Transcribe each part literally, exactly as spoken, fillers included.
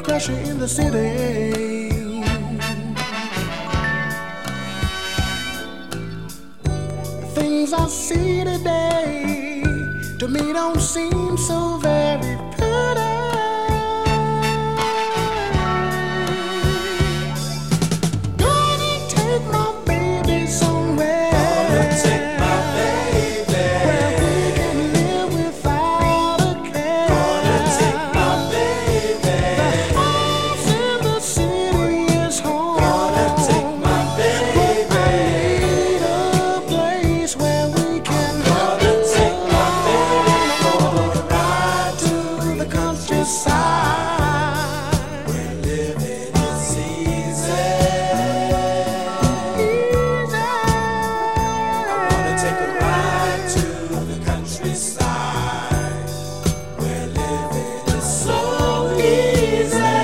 pressure in the city. The things I see today to me don't seem so very pretty. Gonna take my baby somewhere. Gonna take my baby where we can live without a care. Gonna take my baby. The house in the city is home. Gonna take my baby. But I need a place where we can Gonna take my baby for a ride to the countryside. Where living is easy. Easy. I wanna take a ride to the countryside where living is so easy.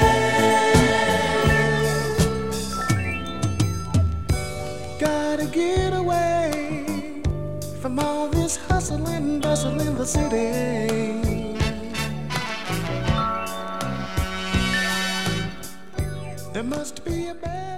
Gotta get away from all this hustle and bustle in the city. There must be a better